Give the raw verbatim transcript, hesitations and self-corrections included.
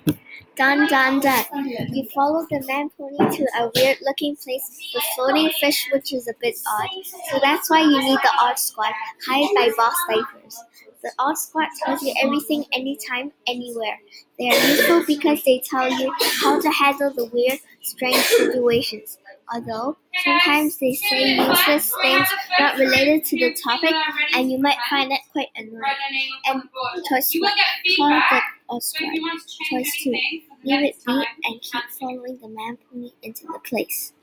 Done, done, done. You follow the man pony to a weird looking place with floating fish, which is a bit odd. So that's why you need the Odd Squad, hired by Boss Diapers. The Odd Squad tells you everything, anytime, anywhere. They are useful because they tell you how to handle the weird, strange situations. Although, sometimes they say useless things not related to the topic, and you might find it quite annoying. And choice one, call the Odd Squad. Choice two, leave it be and keep following the man pony into the place.